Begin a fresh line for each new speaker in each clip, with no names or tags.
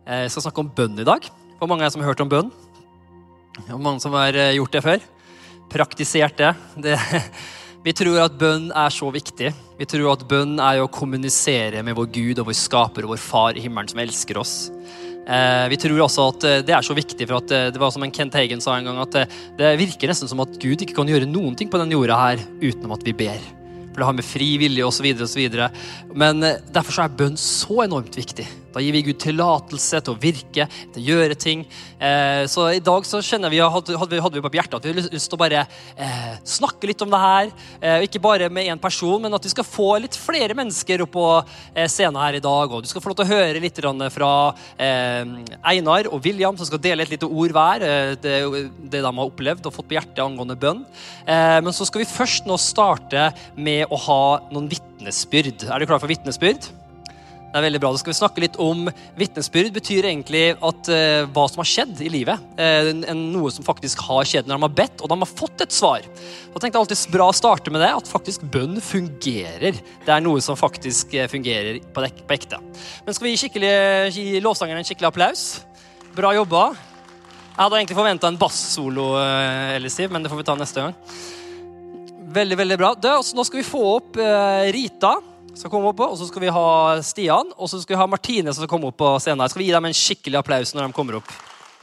Jeg skal snakke om bønn I dag. For mange som har hørt om bønn. Og mange som har gjort det før. Praktisert det. Vi tror at bønn så viktig. Vi tror at bønn å kommunisere med vår Gud og vår skaper og vår far I himmelen som elsker oss. Vi tror også at det så viktig, for at det var som en Kent Hagen sa en gang, at det virker nesten som at Gud ikke kan gjøre noen ting på den jorda her utenom at vi ber. For det har med fri vilje og så videre og så videre. Men derfor så bønn så enormt viktig. Da gir vi Gud tillatelse til å virke, til å gjøre ting. Så I dag så kjenner vi, hadde vi på hjertet at vi har lyst til å bare snakke litt om det her. Ikke bare med en person, men at vi skal få litt flere mennesker opp på scenen her I dag. Og du skal få lov til å høre litt fra Einar og William, som skal dele et lite ord hver. Det de har opplevd og fått på hjertet angående bønn. Men så skal vi først nå starte med å ha noen vittnesbyrd. Du klar for vittnesbyrd? Det veldig bra. Da skal vi snakke litt om vittnesbyrd. Betyr egentlig at hva som har skjedd I livet. Noe som faktisk har skjedd når de har bedt, og de har fått et svar. Da tenkte jeg alltid bra å starte med det, at faktisk bønn fungerer. Det noe som faktisk fungerer på ekte. Men skal vi gi lovsangeren en skikkelig applaus? Bra jobba. Jeg hadde egentlig forventet en bass-solo, Elisiv, men det får vi ta neste gang. Veldig, veldig bra. Nå skal vi få opp Rita, som kommer opp, og så skal vi ha Stian, og så skal vi ha Martine som kommer opp på scenen. Jeg skal gi dem en skikkelig applaus når de kommer opp.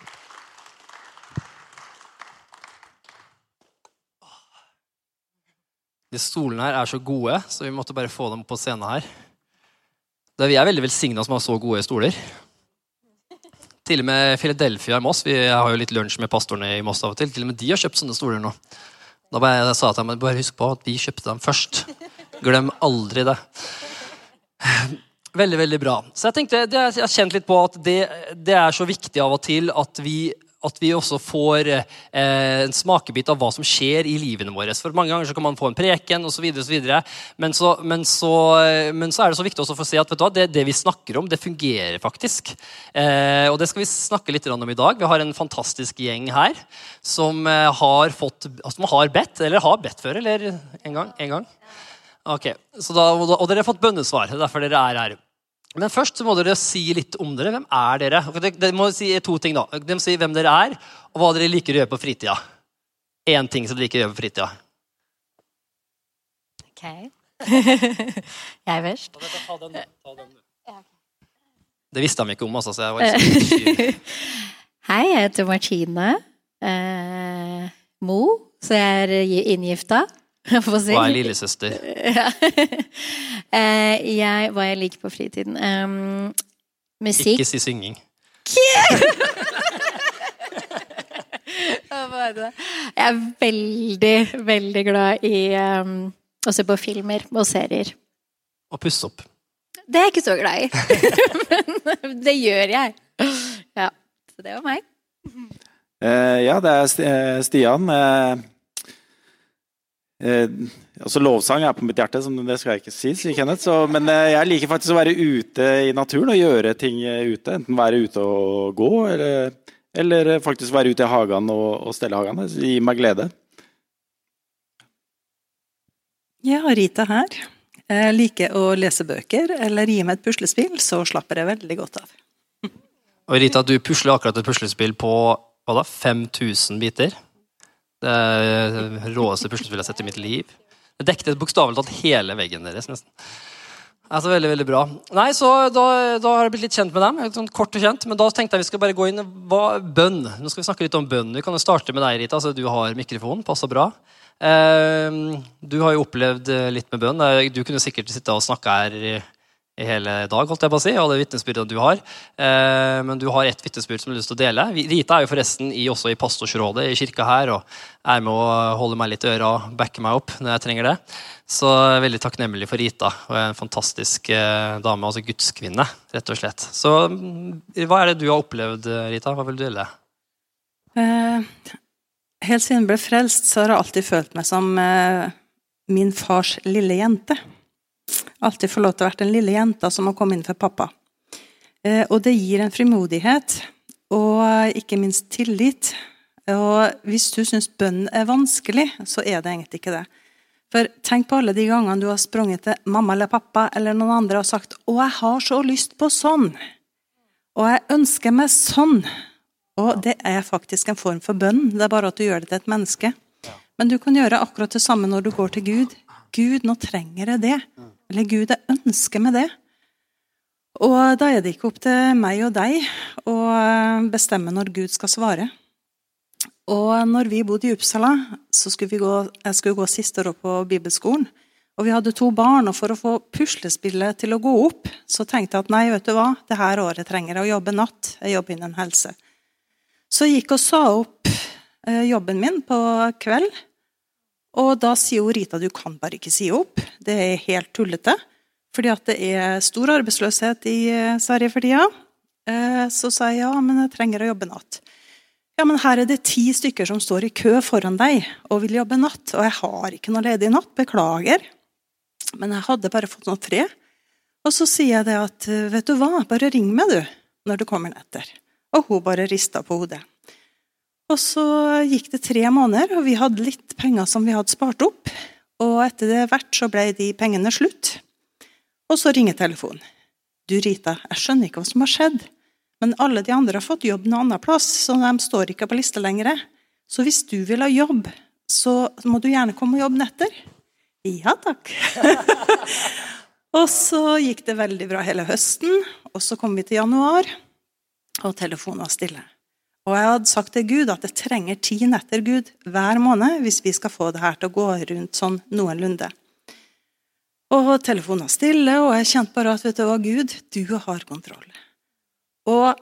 De stolene her så gode, så vi måtte bare få dem på scenen her. Vi veldig velsignet som har så gode stoler. Til og med Philadelphia I Moss, vi har jo litt lunsj med pastorene I Moss av og til og med de har kjøpt sånne stoler nå. Da jeg sa til dem, bare husk på at vi kjøpte dem først. Glem aldri det. Veldig, veldig bra. Så jeg tenkte, jeg har kjent litt på at det så viktig av og til at vi også får en smakebit av hva som skjer I livene våre. For mange ganger så kan man få en preken og så videre, og så videre. Men så det så viktig også for å se at vet du hva, det vi snakker om, det fungerer faktisk. Og det skal vi snakke litt om I dag. Vi har en fantastisk gjeng her som har bedt, eller har bedt før, eller en gang. Ok, så og dere har fått bønnesvar, det derfor dere her. Men først så må dere si litt om dere. Hvem dere? Dere må si to ting da. Dere må si hvem dere og hva dere liker å gjøre på fritida. En ting som dere liker å gjøre på fritida.
Ok. Jeg først.
Ta den. Det visste de ikke om, altså, så jeg var ikke så
Hei, jeg heter Martine Mo, så jeg inngifta.
Hva lillesøster?
Ja. Hva jeg liker på fritiden. Musikk.
Ikke si synging.
Jeg veldig, veldig glad I å se på filmer og serier.
Og pusse opp.
Det jeg ikke så glad I. Men det gjør jeg. Ja, så det var meg.
Ja, det Stian. Altså lovsang på mitt hjerte, som det skal jeg ikke si, Kenneth. Men jeg liker faktisk å være ute I naturen og gjøre ting ute. Enten være ute og gå, eller faktisk være ute I hagen og stelle hagen. Det gir meg glede.
Ja, Rita her. Jeg liker å lese bøker, eller gi meg et puslespill, så slapper jeg veldig godt av.
Og Rita, du pusler akkurat et puslespill på 5000 biter. Det råeste puslespillet jeg har sett I mitt liv. Det dekket bokstavelig talt hele veggen deres, nesten. Altså, veldig, veldig bra. Nei, så da har jeg blitt litt kjent med dem, sånn kort og kjent, men da tenkte jeg vi skal bare gå inn bønn. Nå skal vi snakke litt om bønn. Vi kan jo starte med deg, Rita, så du har mikrofon, passer bra. Du har jo opplevd litt med bønn. Du kunne sikkert sitte og snakke her I hele dag, holdt jeg på å si, og det vittnesbyrdet du har. Men du har et vittnesbyrd som du har lyst til å dele. Rita jo forresten også I pastorsrådet I kirka her, og med å holde meg litt I øra og backe meg opp når jeg trenger det. Så jeg veldig takknemlig for Rita, og en fantastisk dame, altså gudskvinne, rett og slett. Så hva det du har opplevd, Rita? Hva vil du dele?
Helt siden jeg ble frelst, så har jeg alltid følt meg som min fars lille jente. Alltid få lov til å være den lille jenta som må komme inn for pappa. Og det gir en frimodighet, og ikke minst tillit. Og hvis du synes bønn vanskelig, så det egentlig ikke det. For tenk på alle de gangene du har sprunget til mamma eller pappa, eller noen andre og sagt, «Å, jeg har så lyst på sånn!» Og jeg ønsker meg sånn. Og det faktisk en form for bønn. Det bare at du gjør det til et menneske. Men du kan gjøre akkurat det samme når du går til Gud. Gud, nå trenger jeg det. Eller Gud, jeg ønsker meg det. Og da det ikke opp til meg og deg å bestemme når Gud skal svare. Og når vi bodde i Uppsala, så skulle jeg skulle gå siste år på bibelskolen. Og vi hadde 2 barn, og for å få puslespillet til å gå opp, så tenkte jeg at nei, vet du hva, det her året trenger jeg å jobbe natt. Jeg jobber innen helse. Så jeg gikk og sa opp jobben min på kveld, og da sier Rita, du kan bare ikke si opp. Det helt tullete, fordi at det stor arbeidsløshet i Sverige for tida. Så sa jeg, ja, men jeg trenger å jobbe natt. Ja, men her det 10 stykker som står i kø foran deg og vil jobbe natt, og jeg har ikke noe ledig natt, beklager. Men jeg hadde bare fått noe fred. Og så sier jeg det at, vet du hva, bare ring meg du, når du kommer etter. Og hun bare ristet på hodet. Og så gikk det 3 måneder, og vi hadde litt penger som vi hadde spart opp. Og etter det hvert så ble de pengene slutt. Og så ringer telefonen. Du Rita, jeg skjønner ikke hva som har skjedd. Men alle de andre har fått jobb noen annen plass, så de står ikke på liste lenger. Så hvis du vil ha jobb, så må du gjerne komme og jobbe netter. Ja, takk. Og så gikk det veldig bra hele høsten, og så kom vi til januar, og telefonen var stille. Og jeg hadde sagt til Gud at jeg trenger 10 netter, Gud, hver måned, hvis vi skal få det her til å gå rundt sånn noenlunde. Og telefonen var stille, og jeg kjente bare at, vet du hva, Gud, du har kontroll. Og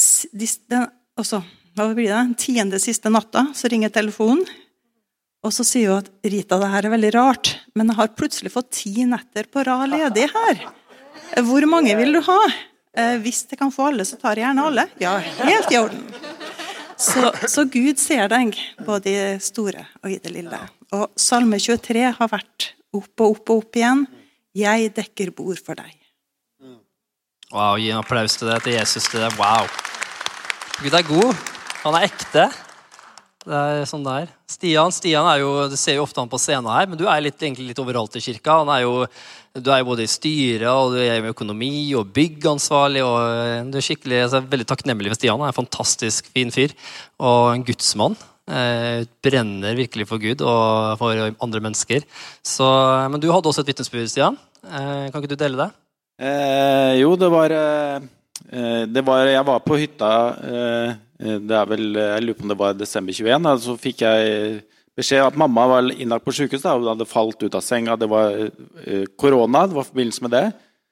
hva blir det? 10. siste natta, så ringer telefonen, og så sier hun at Rita, det her veldig rart, men jeg har plutselig fått 10 netter på rad ledig her. Hvor mange vil du ha? Hvis jeg kan få alle, så tar jeg gjerne alle. Ja, helt i orden. Så Gud ser deg, både i det store og i det lille. Og Salme 23 har vært opp og opp og opp igjen. Jeg dekker bord for deg.
Wow, gi en applaus til det, til Jesus til det. Wow. Gud god. Han ekte. Det sånn der. Stian jo, du ser jo ofte han på scenen her, men du egentlig litt overalt i kirka. Du jo både i styret, og du med økonomi, og byggansvarlig, og du skikkelig, veldig takknemlig ved Stian. Han en fantastisk fin fyr, og en gudsmann. Brenner virkelig for Gud og for andre mennesker. Men du hadde også et vitnesbyrd, Stian. Kan ikke du dele det?
Jo, det var jeg var på hytta det vel, jeg lurer på om det var desember 21, så fikk jeg beskjed at mamma var innlagt på sykehus da, og hadde falt ut av senga. Det var korona, det var forbindelse med det.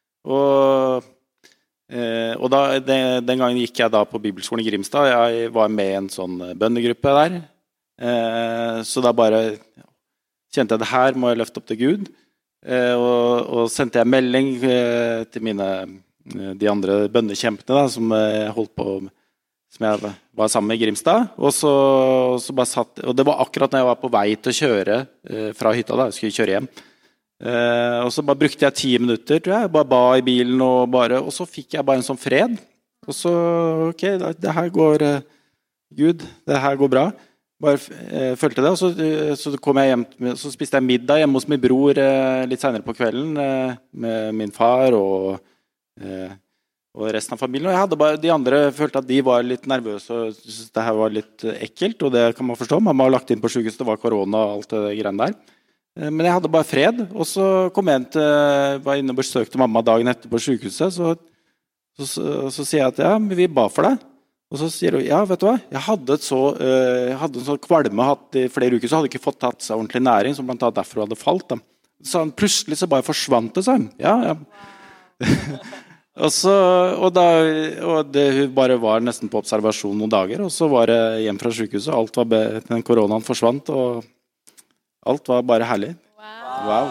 Og da, den gangen gikk jeg da på Bibelskolen i Grimstad. Jeg var med i en sånn bønnegruppe der. Så da bare kjente jeg det her må jeg løfte opp til Gud. Og sendte jeg melding til de andre bønnekjempene da, som holdt på som jeg var sammen med i Grimstad, og så bare satt, og det var akkurat når jeg var på vei til å kjøre fra hytta da, jeg skulle kjøre hjem, og så bare brukte jeg 10 minutter, tror jeg bare ba i bilen, og så fikk jeg bare en sånn fred, og så, ok, det her går, Gud, det her går bra, bare følte det, og så kom jeg hjem, så spiste jeg middag hjemme hos min bror litt senere på kvelden, med min far og resten av familien, og jeg hadde bare, de andre følte at de var litt nervøse og syntes det her var litt ekkelt, og det kan man forstå. Mamma var lagt inn på sykehus, det var korona og alt det greiene der. Men jeg hadde bare fred, og så kom jeg var inne og besøkte mamma dagen etter på sykehuset, så sier jeg at ja, vi ba for deg. Og så sier hun, ja, vet du hva, jeg hadde en sånn kvalme hatt i flere uker, så hadde jeg ikke fått tatt seg ordentlig næring, som blant annet derfor hadde falt. Da. Så han plutselig så bare forsvant det, sa han. Ja. Og hun bare var nesten på observasjon noen dager, og så var det hjem fra sykehuset, den koronaen forsvant, og alt var bare herlig. Wow.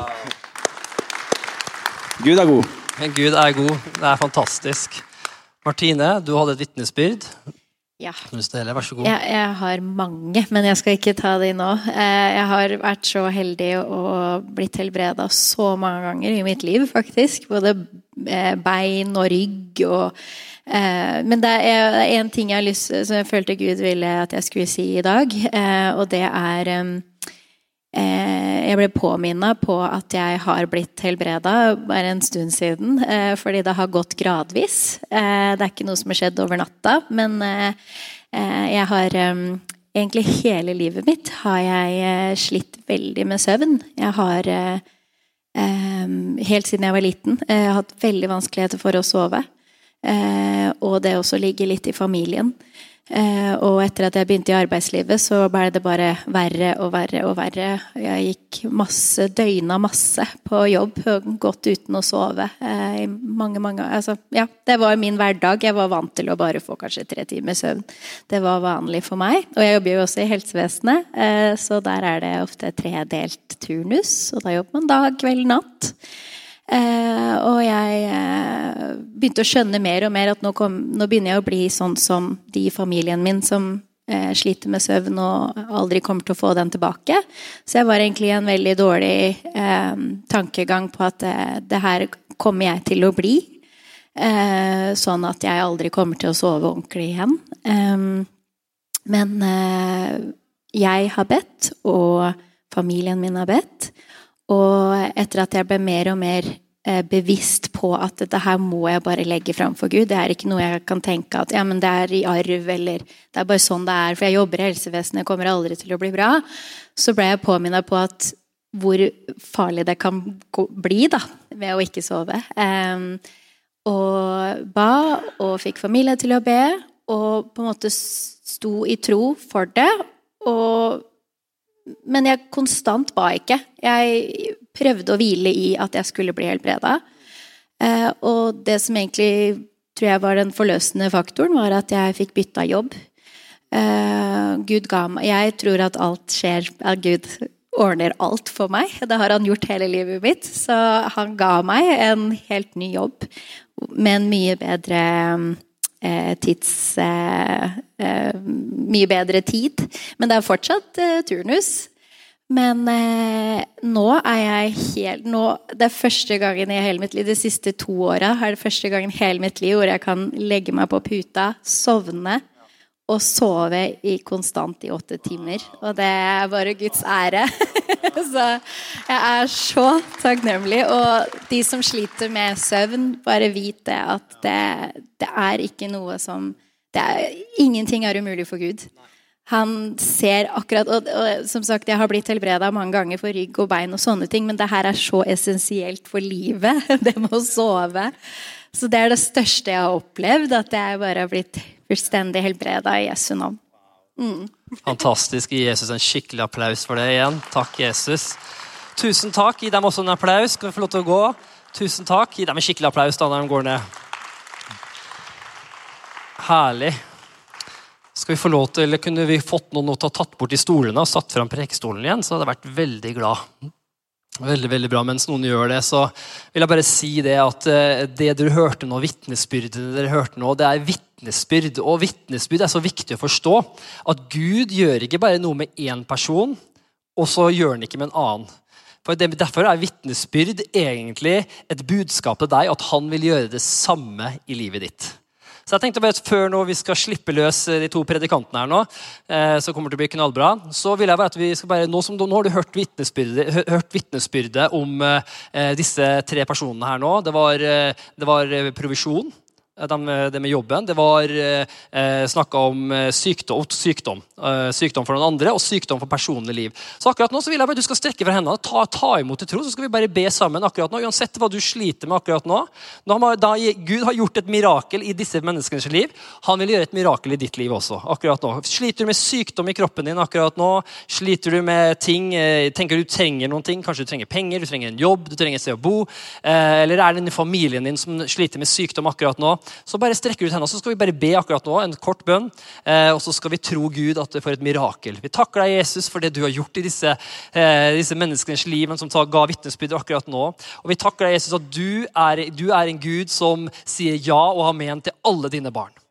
Gud god.
Gud god, det fantastisk. Martine, du hadde et vitnesbyrd.
Ja.
Vær så god.
Jeg har mange, men jeg skal ikke ta det nå. Jeg har vært så heldig og blitt helbredet så mange ganger i mitt liv, faktisk. Både bein og rygg. Men det en ting jeg har lyst, som jeg følte Gud ville at jeg skulle si i dag, og det jeg ble påminnet på at jeg har blitt helbredet bare en stund siden, fordi det har gått gradvis. Det ikke noe som har skjedd over natta, men jeg har egentlig hele livet mitt har jeg slitt veldig med søvn. Jeg har helt siden jeg var liten hatt veldig vanskeligheter for å sove. Og det også ligger litt i familien. Og etter at jeg begynte i arbeidslivet så ble det bare verre og verre og verre. Jeg gikk døgna masse på jobb og gått uten å sove i altså, ja, det var min hverdag. Jeg var vant til å bare få kanskje 3 timer søvn. Det var vanlig for meg. Og jeg jobber jo også i helsevesenet, så der det ofte 3-delt turnus. Og da jobber man dag, kveld, natt. Og jeg begynte å skjønne mer og mer at nå begynner jeg å bli sånn som de i familien min som sliter med søvn og aldri kommer til å få den tilbake. Så jeg var egentlig en veldig dårlig tankegang på at det her kommer jeg til å bli, sånn at jeg aldri kommer til å sove ordentlig igjen. Men jeg har bedt, og familien min har bedt. Og etter at jeg ble mer og mer bevisst på at dette her må jeg bare legge frem for Gud. Det ikke noe jeg kan tenke at ja, men det i arv, eller det bare sånn det for jeg jobber i helsevesenet, jeg kommer aldri til å bli bra. Så ble jeg påminnet på at hvor farlig det kan bli da, ved å ikke sove. Og ba, og fikk familie til å be, og på en måte sto i tro for det, men jeg konstant ba ikke. Jeg prøvde å hvile i at jeg skulle bli helbredet. Og det som egentlig tror jeg var den forløsende faktoren, var at jeg fikk byttet jobb. Gud ga meg, jeg tror at alt skjer, at Gud ordner alt for meg. Det har han gjort hele livet mitt. Så han ga meg en helt ny jobb med en mye bedre mye bedre tid, men det fortsatt turnus. Men nå jeg det første gangen i hele mitt liv, de siste 2 årene, det første gangen i hele mitt liv hvor jeg kan legge meg på puta, sovne og sove konstant i 8 timer, og det bare Guds ære. Så jeg så takknemlig, og de som sliter med søvn, bare vite at det ikke noe som ingenting umulig for Gud. Han ser akkurat, og som sagt, jeg har blitt helbredet mange ganger for rygg og bein og sånne ting, men det her så essensielt for livet, det med å sove. Så det det største jeg har opplevd, at jeg bare har blitt fullstendig helbredet i Jesu navn.
Fantastisk, gi Jesus en skikkelig applaus for det igjen. Takk, Jesus. Tusen takk, gi dem også en applaus. Skal vi få lov til å gå? Tusen takk, gi dem en skikkelig applaus da når de går ned. Herlig. Skal vi få lov til, eller kunne vi fått noen å ta tatt bort i stolene og satt frem prekestolen igjen, så hadde jeg vært veldig glad. Veldig, veldig bra. Mens noen gjør det, så vil jeg bare si det at det dere hørte nå, vittnesbyrdet dere hørte nå, det vittnesbyrd, og vittnesbyrd så viktig å forstå at Gud gjør ikke bare noe med en person, og så gjør han ikke med en annen. For derfor vittnesbyrd egentlig et budskap til deg at han vil gjøre det samme i livet ditt. Så jeg tenkte bare at før nå vi skal slippe løs de 2 predikantene her nå, så kommer det til å bli knallbra, så vil jeg bare at vi skal bare, nå har du hørt vittnesbyrdet om disse 3 personene her nå. Det var provisjon, det med jobben, det var snakket om sykdom for noen andre, og sykdom for personlig liv. Så akkurat nå så vil jeg bare at du skal strekke for hendene, ta imot i tro, så skal vi bare be sammen akkurat nå, uansett hva du sliter med akkurat nå. Gud har gjort et mirakel i disse menneskenes liv, han vil gjøre et mirakel i ditt liv også, akkurat nå. Sliter du med sykdom i kroppen din akkurat nå? Sliter du med ting, tenker du trenger noen ting, kanskje du trenger penger, du trenger en jobb, du trenger et sted å bo, eller det den i familien din som sliter med sykdom akkurat nå? Så bare strekker ut hendene, så skal vi bare be akkurat nå, en kort bønn, og så skal vi tro Gud at det får et mirakel. Vi takker deg, Jesus, for det du har gjort i disse menneskenes liv, som ga vittnesbyrd akkurat nå. Og vi takker deg, Jesus, at du er en Gud som sier ja og har men til alle dine barn. Og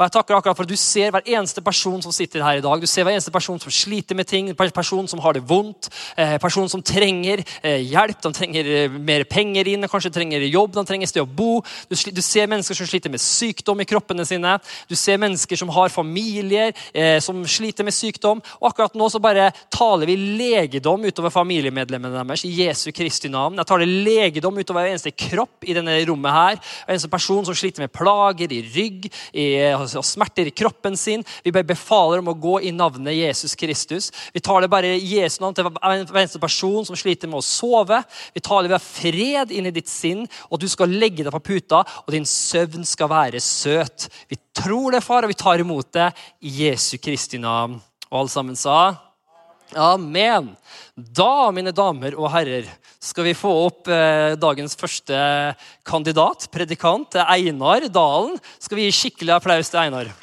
Og jeg takker akkurat for at du ser hver eneste person som sitter her i dag. Du ser hver eneste person som sliter med ting, person som har det vondt, person som trenger hjelp, de trenger mer penger inn, kanskje trenger jobb, de trenger sted å bo. Du ser mennesker som sliter med sykdom i kroppene sine. Du ser mennesker som har familier, som sliter med sykdom. Og akkurat nå så bare taler vi legedom utover familiemedlemmene deres i Jesu Kristi navn. Jeg taler legedom utover hver eneste kropp i denne rommet her. Hver eneste person som sliter med plager i rygg, og smerter i kroppen sin. Vi bare befaler om å gå i navnet Jesus Kristus. Vi taler bare Jesu navn til hver eneste person som sliter med å sove. Vi taler ved fred inn i ditt sinn, og du skal legge deg på puta, og din søvn skal være søt. Vi tror det, far, og vi tar imot det i Jesu Kristi navn. Og alle sammen sa, amen. Da, mine damer og herrer, skal vi få opp dagens første kandidat, predikant, Einar Dalen. Skal vi gi skikkelig applaus til Einar.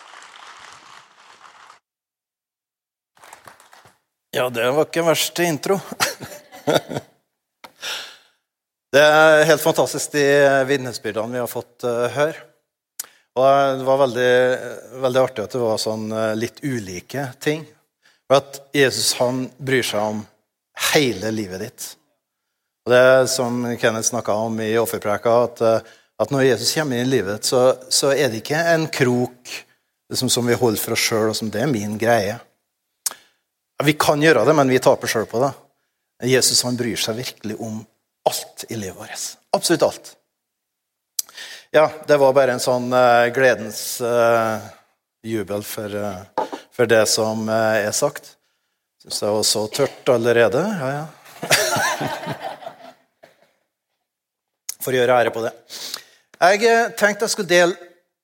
Ja, det var ikke verst intro. Det helt fantastisk de vitnesbyrdene vi har fått høre. Og det var veldig, veldig artig at det var sånn litt ulike ting. For at Jesus, han bryr seg om hele livet ditt. Og det som Kenneth snakket om i offerpreka, at når Jesus kommer inn i livet, så det ikke en krok som vi holder for oss selv, og som det min greie. Vi kan gjøre det, men vi taper selv på det. Jesus, han bryr seg virkelig om alt i livet vårt. Absolutt alt. Ja, det var bare en sånn gledens jubel for det som sagt. Synes det var så tørt allerede. Ja. For å gjøre ære på det. Jeg tenkte jeg skulle dele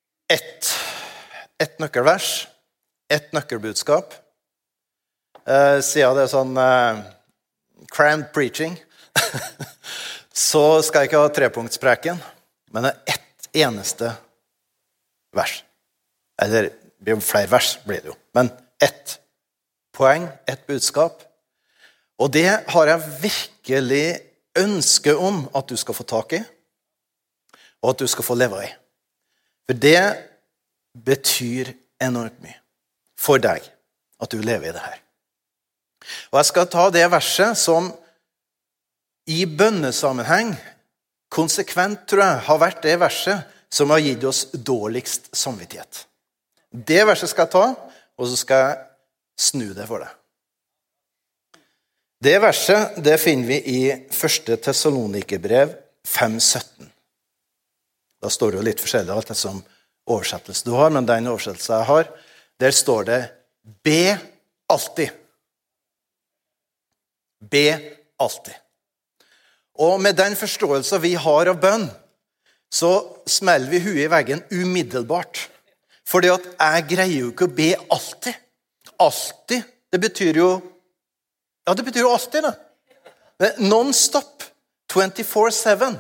ett nøkkelvers, ett nøkkelbudskap. Siden det sånn crammed preaching, så skal jeg ikke ha trepunktspreken, men det ett eneste vers. Eller, det blir jo flere vers, blir det jo. Men ett poeng, ett budskap. Og det har jeg virkelig ønske om at du skal få tak i, og at du skal få leve i. For det betyr enormt mye for deg at du lever i det her. Og jeg skal ta det verset som i bønnesammenheng konsekvent, tror jeg, har vært det verset som har gitt oss dårligst samvittighet. Det verset skal jeg ta, og så skal jeg snu det for deg. Det verset, det finner vi i 1. Tessalonikerbrev 5:17. Da står det jo litt forskjellig alt det som oversettelse du har, men den oversettelse jeg har, der står det be alltid. Be alltid. Og med den forståelsen vi har av bønn, så smeller vi huet i veggen umiddelbart. Fordi at jeg greier jo ikke å be alltid. Alltid, det betyr jo alltid det. Non-stop, 24/7.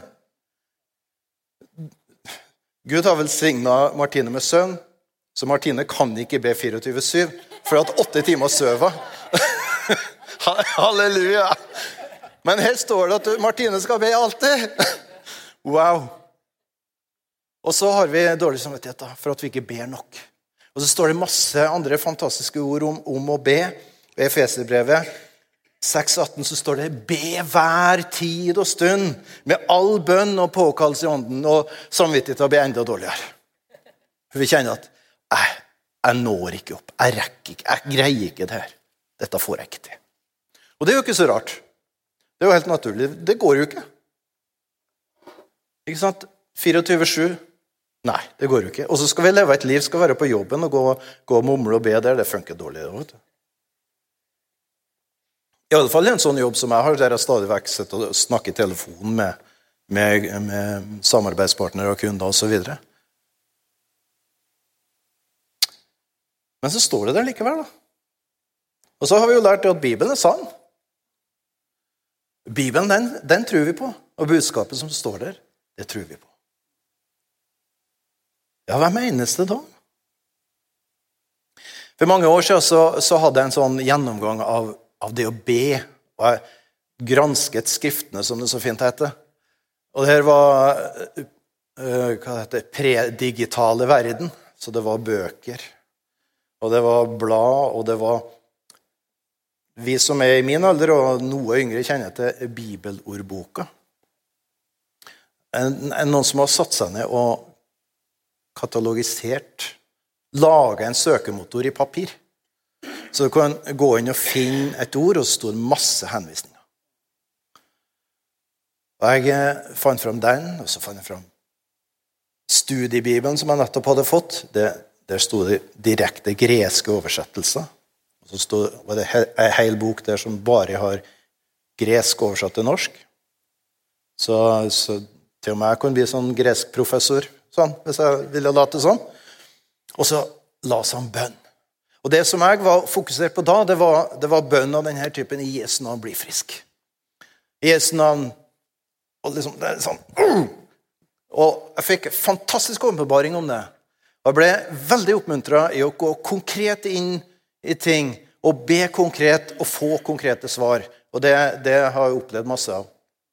Gud har vel signet Martine med søvn, så Martine kan ikke be 24/7, for at 8 timer søva. Halleluja! Men her står det at Martine skal be alltid. Wow! Og så har vi dårlig samvittighet da, for at vi ikke ber nok. Og så står det masse andre fantastiske ord om å be. I Efeserbrevet 6:18 så står det be hver tid og stund med all bønn og påkallelse i ånden, og samvittigheten blir enda dårligere. For vi kjenner at jeg når ikke opp, jeg rekker ikke, jeg greier ikke det her. Dette får jeg ikke til. Og det er jo ikke så rart. Det er jo helt naturlig. Det går jo ikke. Ikke sant? 24/7. Nei, det går jo ikke. Og så skal vi leve et liv, skal være på jobben og gå og mumle og be der. Det funker dårlig. Vet du. I alle fall en sånn jobb som jeg har, der jeg stadig vekk sitter og snakker i telefonen med samarbeidspartnere og kunder og så videre. Men så står det der likevel da. Og så har vi jo lært at Bibelen er sann. Bibelen, den tror vi på. Og budskapet som står der, det tror vi på. Ja, hva menes det da? For mange år siden så hadde jeg en sånn gjennomgang av det å be, og jeg gransket skriftene, som det så fint heter. Og det her var predigitale verden, så det var bøker, og det var blad, og det var... Vi som I min alder, og noe yngre, kjenner til bibelordboka. Noen som har satt seg ned og katalogisert, laget en søkemotor I papir. Så du kan gå inn og finne et ord, og så står masse henvisninger. Og jeg fant frem den, og så fant jeg frem studiebibelen som jeg nettopp hadde fått. Der stod det direkte greske oversettelser. Og så var det en hel bok der som bare har gresk oversatt til norsk. Så til og med jeg kunne bli sånn gresk professor, sånn, hvis jeg ville late sånn. Og så la seg bønn. Og det som jeg var fokusert på da, det var bønn av denne typen I Jesu navn bli frisk. I Jesu navn, og liksom, det sånn. Og jeg fikk fantastisk åpenbaring om det. Og jeg ble veldig oppmuntret I å gå konkret inn I ting, og be konkret, og få konkrete svar. Og det har jeg opplevd masse av.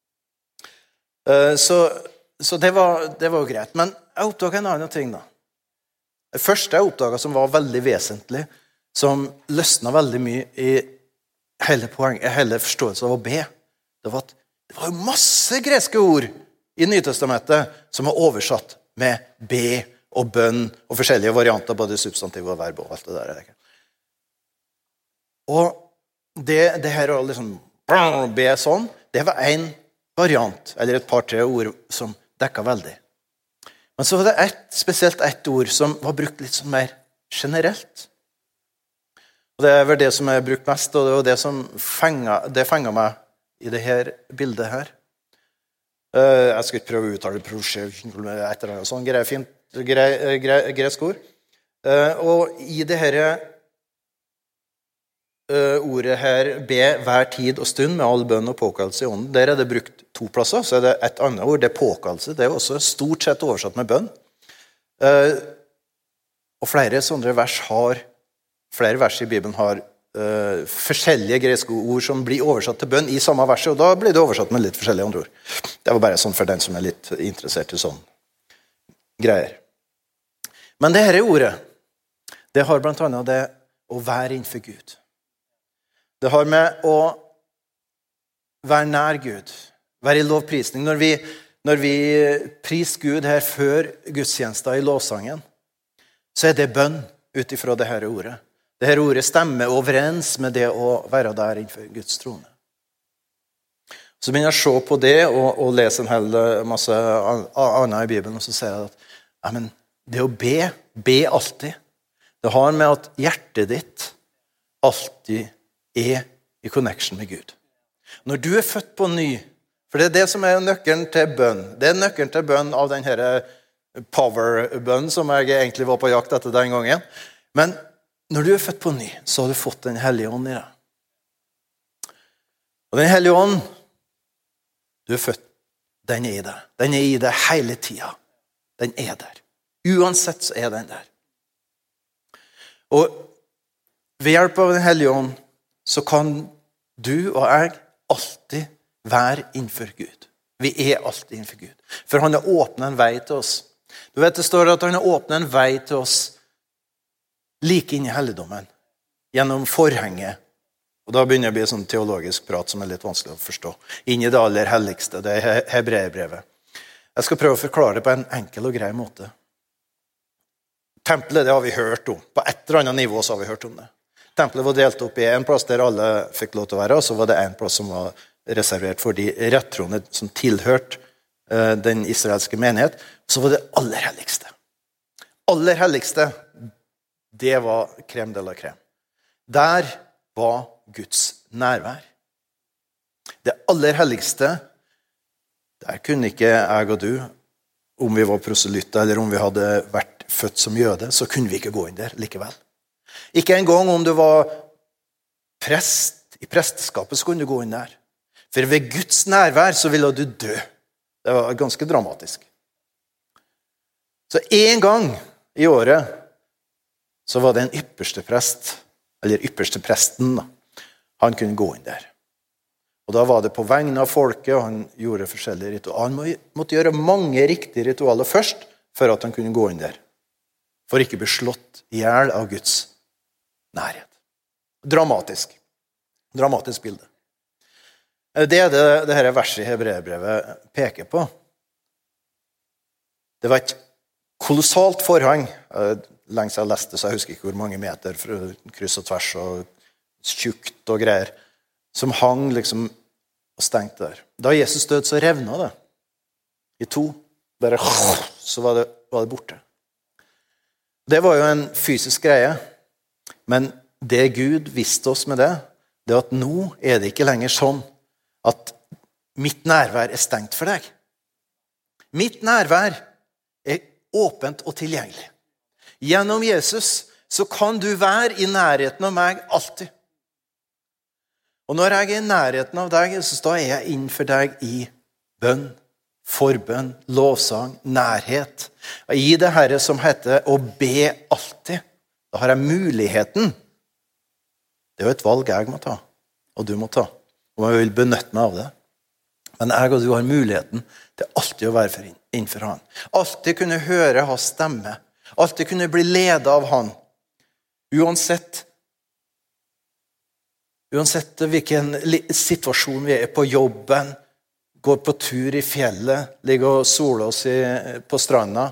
Så det var jo greit. Men jeg oppdaget en annen ting da. Det første jeg oppdaget som var veldig vesentlig, som løsnet veldig mye I hele forståelsen av å be, det var at det var jo masse greske ord I Nytestamentet som var oversatt med be og bønn og forskjellige varianter, både substantiv og verb og alt det der. Og det her å liksom be sånn, det var en variant, eller et par-tre ord som dekket veldig. Men så var det spesielt ett ord som var brukt litt sånn mer generelt. Og det vel det som jeg brukt mest, og det var det som fenget meg I det her bildet her. Jeg skal ikke prøve å uttale prosjekt, et eller annet sånn gresk ord. Og I det her ordet her, be hver tid og stund med all bønn og påkallelse I ånden, der det brukt 2 plasser, så det et annet ord, det påkallelse, det også stort sett oversatt med bønn. Og flere vers I Bibelen har forskjellige greske ord som blir oversatt til bønn I samme verset, og da blir det oversatt med litt forskjellige andre ord. Det var bare sånn for den som litt interessert I sånn greier. Men det her ordet, det har blant annet det å være innenfor Gud. Det har med å være nær Gud, være I lovprisning. Når vi priser Gud her før gudstjenester I lovsangen, så det bønn utifra det her ordet. Det her ordet stemmer overens med det å være der innenfor Guds trone. Så begynner jeg å se på det og lese en hel masse annet I Bibelen, og så sier jeg at ja, men det å be alltid. Det har med at hjertet ditt alltid I connection med Gud. Når du født på ny, for det det som nøkkelen til bønn, det nøkkelen til bønn av den her power-bønn som jeg egentlig var på jakt etter den gangen. Men når du født på ny, så har du fått den hellige ånd I deg. Og den hellige ånd, du født, den I deg. Den I deg hele tiden. Den der. Uansett så den der. Og ved hjelp av den hellige ånd, så kan du og jeg alltid være innenfor Gud. Vi alltid innenfor Gud. For han har åpnet en vei til oss. Du vet, det står at han har åpnet en vei til oss like inn I helligdommen, gjennom forhenget. Og da begynner det å bli sånn teologisk prat som litt vanskelig å forstå. Inn I det aller helligste, det Hebreerbrevet. Jeg skal prøve å forklare det på en enkel og grei måte. Tempelet, det har vi hørt om. På et eller annet nivå så har vi hørt om det. Tempelet var delt opp I en plass der alle fikk lov til å være, og så var det en plass som var reservert for de rettroende som tilhørte den israelske menighet. Så var det aller helligste. Aller helligste, det var crème de la crème. Der var Guds nærvær. Det aller helligste, der kunne ikke jeg og du, om vi var proselytter eller om vi hadde vært født som jøde, så kunne vi ikke gå inn der likevel. Ikke en gang om du var prest I presteskapet så kunne du gå inn der. For ved Guds nærvær så ville du dø. Det var ganske dramatisk. Så en gang I året så var det en ypperste prest, eller ypperste presten da. Han kunne gå inn der. Og da var det på vegne av folket, og han gjorde forskjellige ritualer. Han måtte gjøre mange riktige ritualer først, for at han kunne gå inn der. for ikke bli slått ihjel av Guds nærhet. Dramatisk bilde. Det er det dette verset i Hebreerbrevet peker på. Det var et kolossalt forhang. Lenge siden jeg leste, så jeg husker ikke hvor mange meter fra kryss og tvers og tjukt og greier, som hang liksom og stengte der. Da Jesus døde, så revna det i to. Bare så var det borte. Det var jo en fysisk greie, men det Gud visste oss med det, det er at nå er det ikke lenger sånn at mitt nærvær er stengt for deg. Mitt nærvær er åpent og tilgjengelig. Gjennom Jesus så kan du være i nærheten av meg alltid. Og når jeg er i nærheten av deg, så da er jeg innenfor deg i bønn, forbønn, lovsang, nærhet. Og i det her som heter å be alltid, da har jeg muligheten. Det er jo et valg jeg må ta, og du må ta. Og jeg vil benytte meg av det. Men jeg og du har muligheten til alltid å være innenfor han. Alltid kunne høre hans stemme. Alltid kunne bli ledet av han. Uansett hvilken situasjon vi er på jobben, går på tur i fjellet, ligger og soler oss på stranda.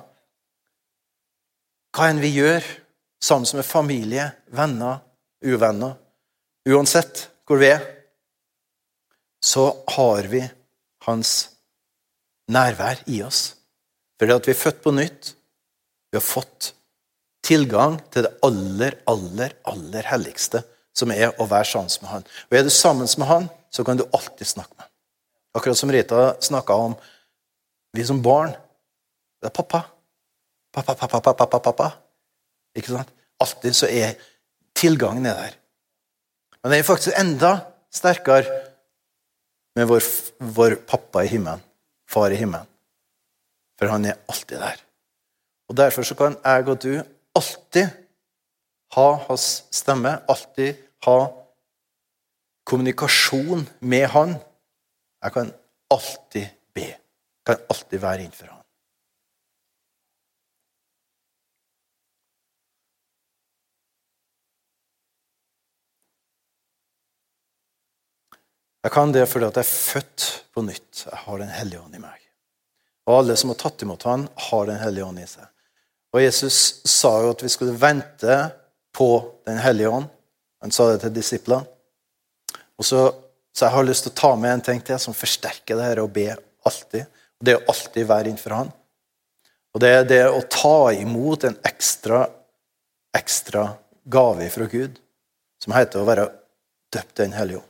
Hva enn vi gjør, sammen med familie, venner, uvenner, uansett hvor vi er, så har vi hans nærvær i oss. Fordi at vi er født på nytt, vi har fått tilgang til det aller helligste, som er å være sammen med han. Og er du sammen med han, så kan du alltid snakke med han. Akkurat som Rita snakket om, vi som barn, det er pappa. Pappa. Ikke sant? Alltid så er tilgangen der. Men det er faktisk enda sterkere med vår pappa i himmelen, far i himmelen. For han er alltid der. Og derfor så kan jeg og du alltid ha hans stemme, alltid ha kommunikasjon med han. Jeg kan alltid be. Jeg kan alltid være innenfor han. Jeg kan det fordi at jeg er født på nytt. Jeg har den hellige ånd i meg. Og alle som har tatt imot han, har den hellige ånd i seg. Og Jesus sa jo at vi skulle vente på den hellige ånd. Han sa det til disiplene. Og så jeg har lyst til å ta med en ting til som forsterker det her å be alltid. Og det er å alltid være innenfor han. Og det er det å ta imot en ekstra gave fra Gud, som heter å være døpt den hellige ånd.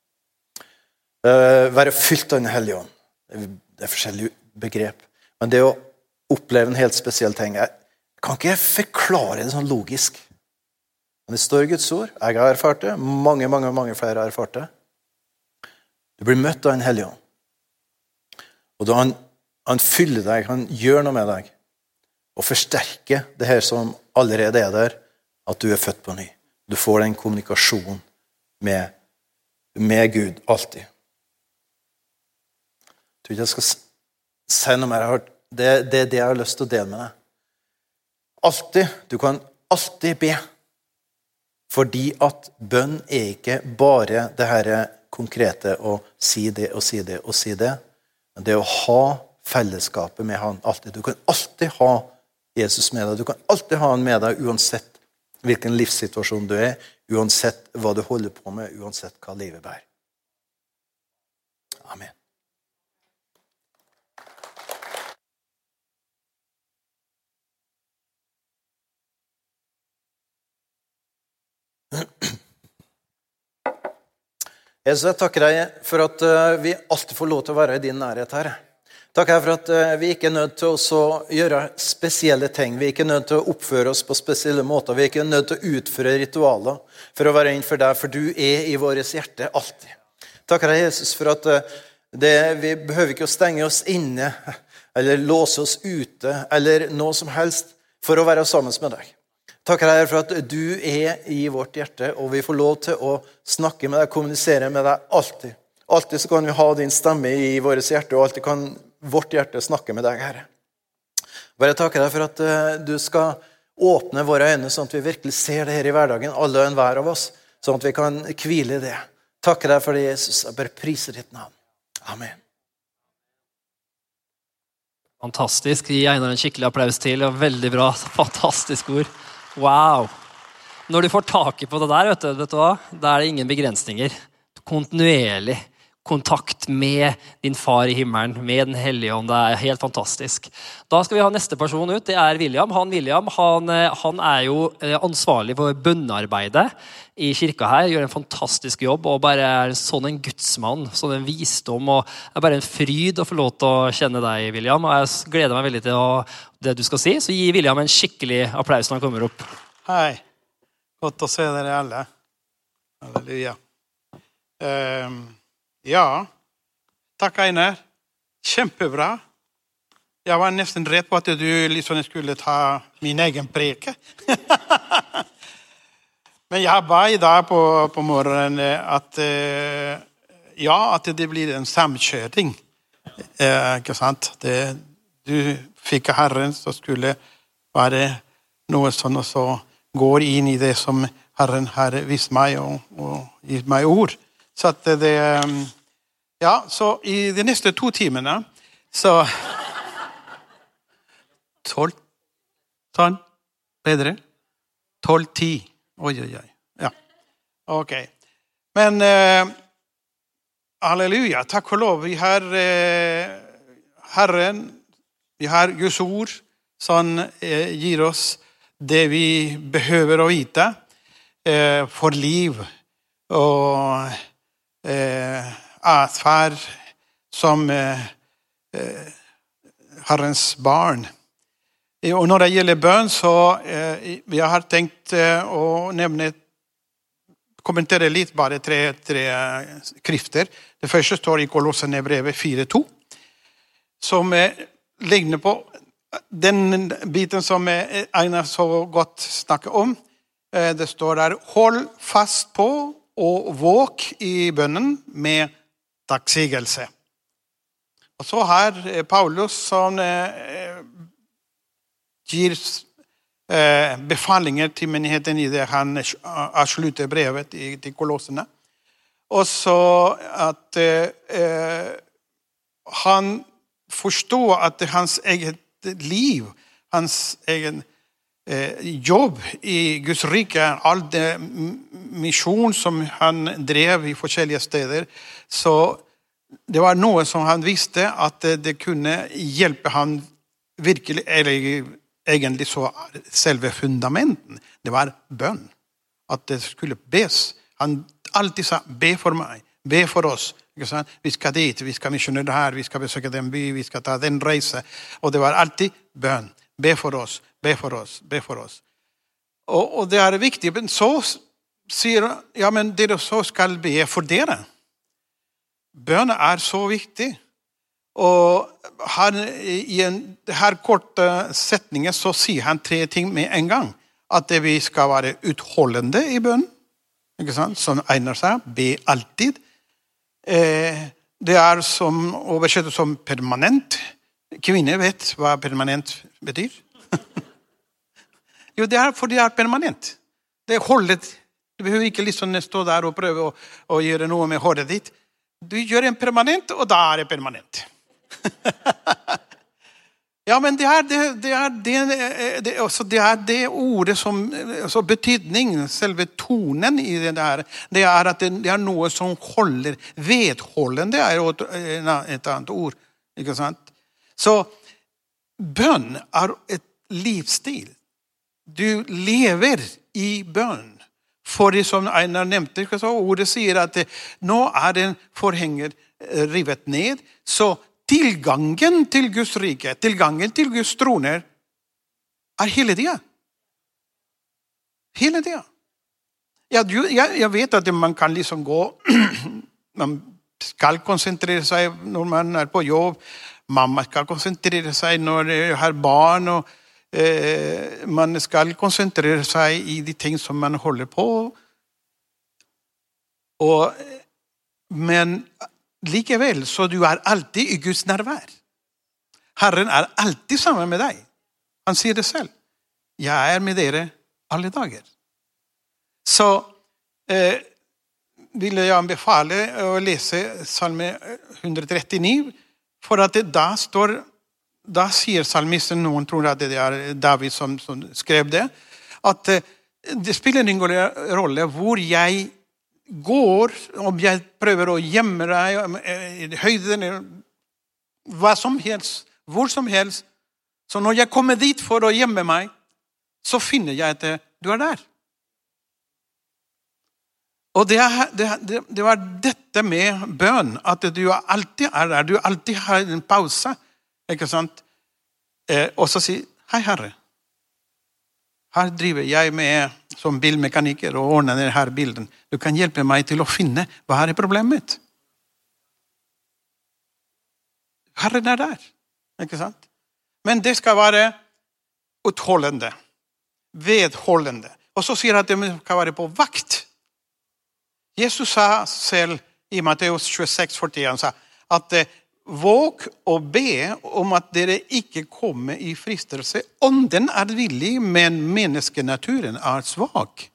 Være fylt av den hellige ånd. Det er forskjellige begrep. Men det å oppleve en helt spesiell ting, jeg kan ikke forklare det sånn logisk. Men det står i Guds ord. Jeg har erfart det. Mange flere har erfart det. Du blir møtt av en hellige ånd. Og da han fyller deg, han gjør noe med deg, og forsterker det her som allerede er der, at du er født på ny. Du får den kommunikasjonen med Gud alltid. Jeg tror ikke jeg skal si noe mer. Det er det jeg har lyst til å dele med deg. Alltid. Du kan alltid be. Fordi at bønn er ikke bare det her konkrete å si det og si det og si det. Men det å ha fellesskapet med han alltid. Du kan alltid ha Jesus med deg. Du kan alltid ha han med deg uansett hvilken livssituasjon du er, uansett hva du holder på med, uansett hva livet bærer. Amen. Jeg takker deg for at vi alltid får lov til å være i din nærhet her. Takker deg for at vi ikke er nødt til å gjøre spesielle ting. Vi er ikke nødt til å oppføre oss på spesielle måter. Vi er ikke nødt til å utføre ritualer for å være innenfor deg, for du er i våres hjerte alltid. Takker deg, Jesus, for at vi behøver ikke å stenge oss inne, eller låse oss ute, eller noe som helst for å være sammen med deg. Takker deg for at du er i vårt hjerte, og vi får lov til å snakke med deg, kommunisere med deg alltid. Alltid så kan vi ha din stemme i vårt hjerte, og alltid kan vårt hjerte snakke med deg, Herre. Bare takker deg for at du skal åpne våre øyne, sånn at vi virkelig ser det her i hverdagen, alle og enhver av oss, sånn at vi kan hvile i det. Takke deg for det, Jesus. Jeg bare priser ditt navn. Amen.
Fantastisk. Gi Einar en skikkelig applaus til. Og veldig bra. Fantastisk ord. Wow. Når du får taket på det der, vet du hva? Da er det ingen begrensninger. Kontinuerlig kontakt med din far i himmelen, med den hellige ånd. Det er helt fantastisk. Da skal vi ha neste person ut. Det er William. Han er jo ansvarlig for bønnearbeidet i kirka her. Gjør en fantastisk jobb og bare er sånn en gudsmann, sånn en visdom. Og det er bare en fryd å få lov til å kjenne deg, William. Og jeg gleder meg veldig til det du skal si. Så gi William en skikkelig applaus når han kommer opp.
Hei. Godt å se dere alle. Halleluja. Ja, takk Einar. Kjempebra. Jeg var nesten redd på at du liksom skulle ta min egen preke. Men jeg ba i dag på morgenen at at det blir en samkjøring. Ikke sant? Du fikk Herren, så skulle være noe sånn, og så går inn i det som Herren har vist meg og gitt meg ord. Så at så i de neste 2 timene, så 12, sånn, bedre, 12-10, oi, ja, ok. Men, halleluja, takk og lov, vi har Herren, vi har Guds ord, som gir oss det vi behøver å vite for liv og atferd som Herrens barn. Og når det gjelder bønn, så vi har tenkt å kommentere litt, bare tre skrifter. Det første står i Kolosserne-brevet 4:2, som ligner på den biten som Einar så godt snakker om. Det står der, hold fast på og våk i bønnen med takksigelse. Og så har Paulus som gir befalinger til menigheten i det han avslutter brevet til Kolossene. Og så at han forstår at hans eget liv, hans egen jobb i Guds rike, all det misjon som han drev i forskjellige steder, så det var noe som han visste at det kunne hjelpe han virkelig, eller egentlig så selve fundamenten. Det var bønn. At det skulle bes. Han alltid sa, be for meg, be for oss. Vi skal dit, vi skal misjonere her, vi skal besøke den by, vi skal ta den reise. Og det var alltid bønn. Be for oss, be for oss, be for oss. Og det er viktig, men så sier han, ja, men dere så skal be for dere. Bønn er så viktig. Og han, i en her korte setningen så sier han 3 ting med en gang. At vi skal være utholdende i bønn. Ikke sant? Som Einar sa, be alltid. Det er som oversett som permanent. Kvinner vet hva permanent betyr. Jo, det er fordi det er permanent. Det er holdet. Du behøver ikke liksom stå der og prøve å gjøre noe med håret ditt. Du gjør en permanent, og da er det permanent. Ja, men det er det ordet som altså betydning, selve tonen i det der. Det er at det er noe som holder, vedholdende er et annet ord, ikke sant? Så bønn er et livsstil. Du lever i bønn. For det som Einar nevnte, så ordet sier at nå er den forhenger rivet ned, så tilgangen til Guds rike, tilgangen til Guds troner, er hele tiden. Hele tiden. Jeg vet at man kan liksom gå, man skal konsentrere seg når man er på jobb, mamma skal konsentrere seg når man har barn, og man skal konsentrere seg i de ting som man holder på. Men likevel, så du er alltid i Guds nærvær. Herren er alltid sammen med deg. Han sier det selv. jeg med dere alle dager. Så vil jeg anbefale å lese Salme 139, for at da sier salmisten, noen tror at det David som skrev det, at det spiller ingen rolle hvor jeg går, om jeg prøver å gjemme deg i høyden, hva som helst, hvor som helst. Så når jeg kommer dit for å gjemme meg, så finner jeg at du der. Og det var dette med bønn, at du alltid der, du alltid har en pause, ikke sant? Og så sier, hei Herre, her driver jeg med som bilmekaniker og ordner denne bilden. Du kan hjelpe meg til å finne hva problemet. Herren der, ikke sant? Men det skal være utholdende, vedholdende. Og så sier han at det skal være på vakt. Jesus sa selv i Matteus 26:40, han sa at våg og be om at dere ikke kommer i fristelse. Ånden villig, men menneskenaturen svag.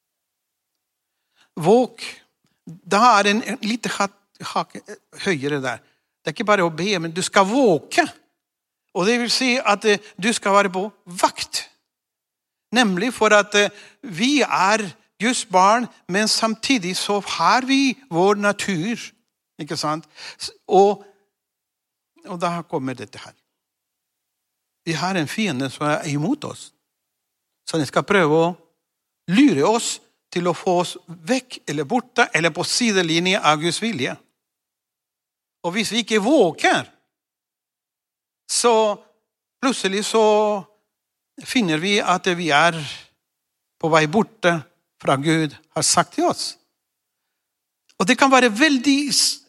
Våg, da en lite hakk høyere der. Det ikke bare å be, men du skal våke. Og det vil si at du skal være på vakt. Nemlig for at vi Guds barn, men samtidig så har vi vår natur, ikke sant? Og da kommer dette her. Vi har en fiende som imot oss. Så den skal prøve å lure oss til å få oss vekk, eller borte, eller på sidelinje av Guds vilje. Og hvis vi ikke våker, så plutselig så finner vi at vi på vei borte fra Gud har sagt til oss. Og det kan være veldig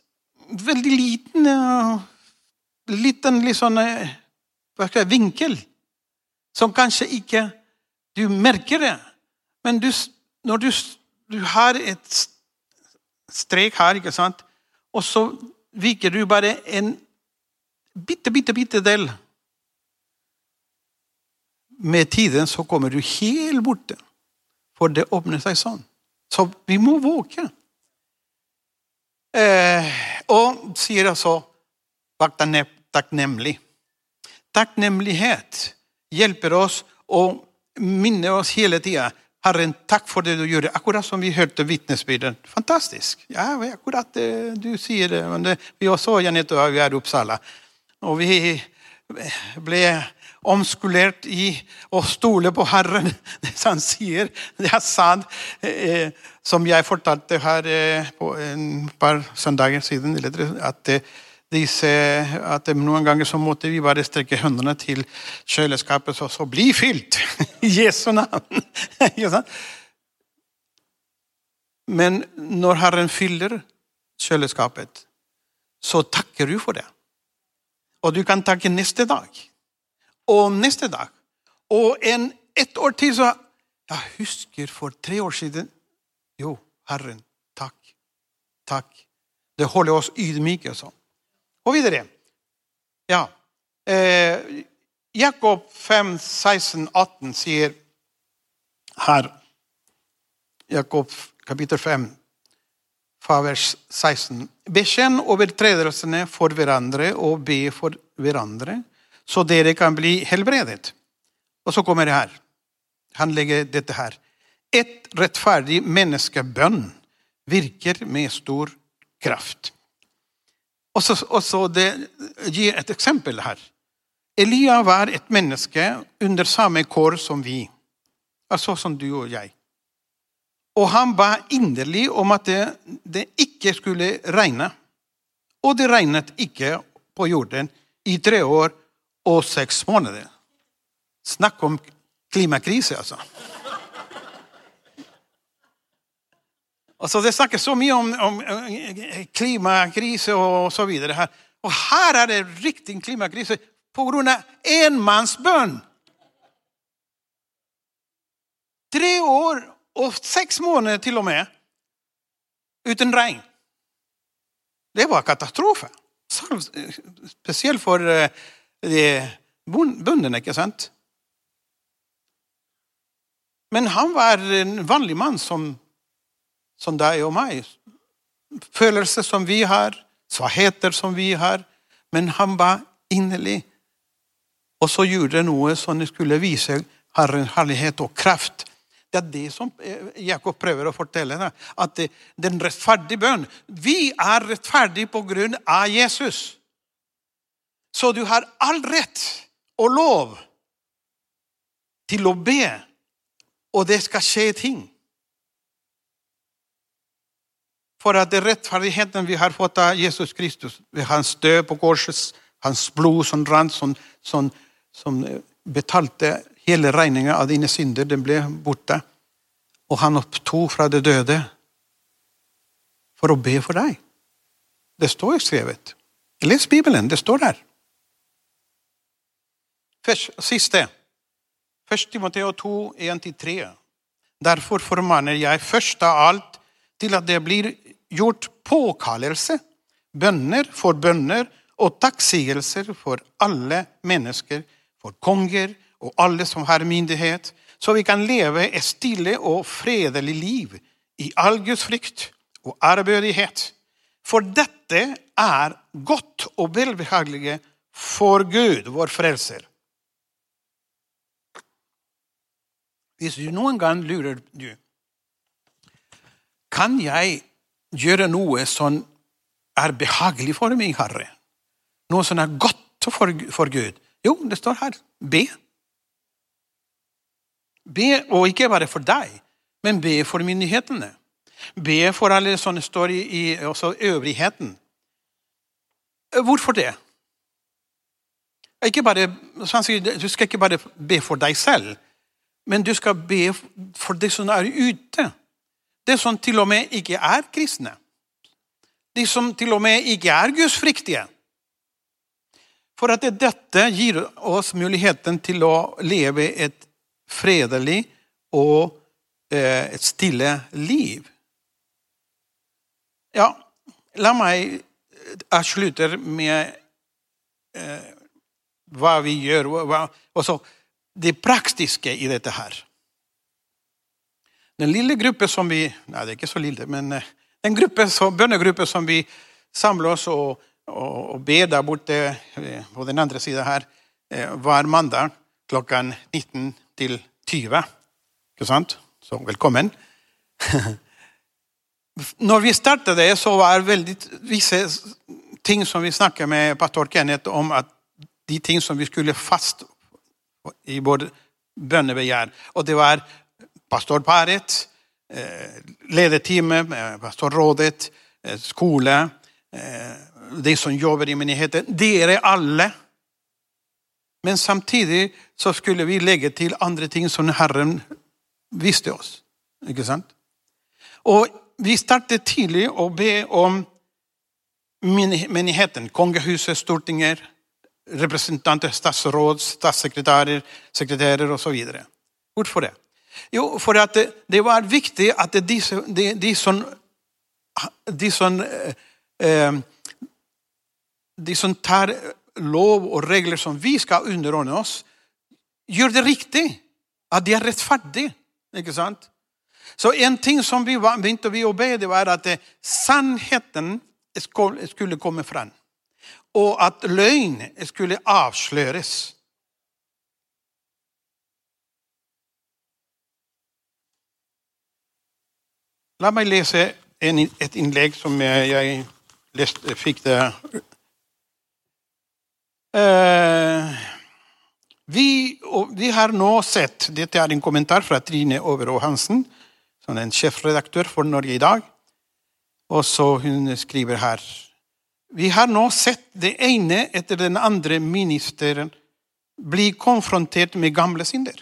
liten vinkel, som kanskje ikke du merker det. Men når du har et strek her, ikke sant? Og så viker du bare en bitte del. Med tiden så kommer du helt borte. For det åpner seg sånn. Så vi må våke. Og sier altså, vær takknemlig. Takknemlighet hjelper oss å minne oss hele tiden. Herren, takk for det du gjør. Akkurat som vi hørte vittnesbyrden. Fantastisk. Ja, akkurat du sier det. Men vi også, Janette, og vi i Uppsala. Og vi ble omskolert i å stole på Herren. Det han sier, det sant, som jeg fortalte her på en par søndager siden, at noen ganger så måtte vi bare strekke hendene til kjøleskapet, så bli fylt i Jesu navn. Men når Herren fyller kjøleskapet, så takker du for det. Og du kan takke neste dag. Og neste dag. Og et år til så, jeg husker for 3 år siden, jo, Herren, takk. Det holder oss ydmyke sånn. Og videre. Ja. Jakob 5, 16, 18 sier her, Jakob kapittel 5, vers 16. Bekjenn overtredelsene for hverandre og be for hverandre, så dere kan bli helbredet. Og så kommer det her. Han legger dette her. Et rettferdig menneskebønn virker med stor kraft. Og så det gir et eksempel her. Elia var et menneske under samme kår som vi. Altså som du og jeg. Og han var inderlig om at det ikke skulle regne. Og det regnet ikke på jorden i 3 år og 6 måneder. Snakk om klimakrise, altså. Og så det snakker så mye om klimakrise og så videre her. Og her det riktig klimakrise på grunn av enmannsbønn. 3 år og 6 måneder til og med uten regn. Det var katastrofe. Spesielt for bøndene, ikke sant? Men han var en vanlig man som deg og meg. Følelser som vi har, svagheter som vi har, men han var innerlig. Og så gjorde noe som skulle vise Herrens herlighet og kraft. Det det som Jakob prøver å fortelle, at den rettferdige bønn, vi rettferdige på grunn av Jesus. Så du har all rett og lov til å be, og det skal skje ting. For at det rettferdigheten vi har fått av Jesus Kristus, ved hans død på korset, hans blod som rant, som betalte hele regningen av dine synder, den ble borte. Og han opptog fra det døde for å be for deg. Det står skrevet. Les Bibelen, det står der. Siste. 1. Timoteus 2, 1-3. Derfor formaner jeg først av alt til at det blir gjort påkallelse, bønner for bønner og takksigelser for alle mennesker, for konger og alle som har myndighet, så vi kan leve et stille og fredelig liv i all Guds frykt og ærbødighet. For dette godt og velbehagelige for Gud, vår frelser. Hvis du noen gang lurer du, kan jeg gjøre noe som behagelig for meg, Herre? Noe som godt for Gud? Jo, det står her. Be. Be, og ikke bare for deg, men be for myndighetene. Be for alle som står i også øvrigheten. Hvorfor det? Du skal ikke bare be for deg selv, men du skal be for de som ute. De som til og med ikke kristne. De som til og med ikke gudsfryktige. For at dette gir oss muligheten til å leve et fredelig og et stille liv. Ja, la meg avslutte med hva vi gjør, og så det praktiske i dette her. Den lille gruppe som vi, nei, det ikke så lille, men den bønnegruppe som vi samler oss og ber der borte på den andre siden her, hver mandag klokken 19-20. Ikke sant? Så velkommen. Når vi startet det, så var veldig visse ting som vi snakket med pastor Kenneth om, at de ting som vi skulle fast i vår bønnebegjær. Og det var pastorparet, lederteamet, pastorrådet, skole, de som jobber i menigheten, dere alle. Men samtidig så skulle vi legge til andre ting som Herren visste oss. Ikke sant? Og vi startet tidlig å be om menigheten, kongehuset, stortinger, representanter, statsråd, statssekretærer, sekretærer og så videre. Hvorfor det? Jo, for at det var viktig at de som tar lov og regler som vi skal underordne oss, gjør det riktig, at de rettferdige, ikke sant? Så en ting som vi begynte å be, det var at sannheten skulle komme frem, og at løgn skulle avsløres. La meg lese et innlegg som jeg fikk det. Vi har nå sett, dette en kommentar fra Trine Overå Hansen, som en sjefredaktør for Norge i dag, og så hun skriver her: vi har nå sett det ene etter den andre ministeren bli konfrontert med gamle synder.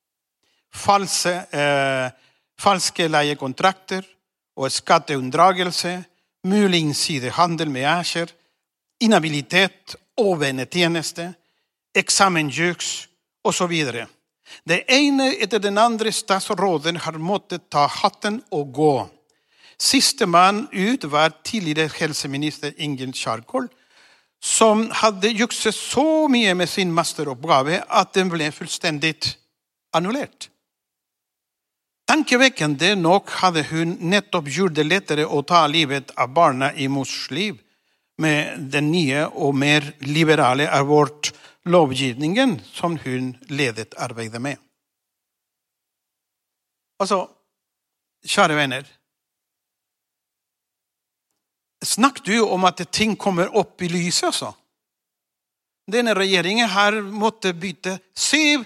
Falske leiekontrakter og skatteunndragelse, mulig innsidehandel med aksjer, inhabilitet, overvennetjeneste, eksamensjuks og så videre. Det ene etter den andre statsråden har måttet ta hatten og gå. Siste mann ut var tidligere helseminister Ingrid Kjerkol, som hadde jukset så mye med sin masteroppgave at den ble fullstendig annullert. Tankevekkende nok hadde hun nettopp gjort det lettere å ta livet av barna i mors liv med den nye og mer liberale abortlovgivningen som hun ledet arbeidet med. Altså, kjære venner, snakk du om at ting kommer opp i lyset også? Denne regjeringen her måtte bytte 7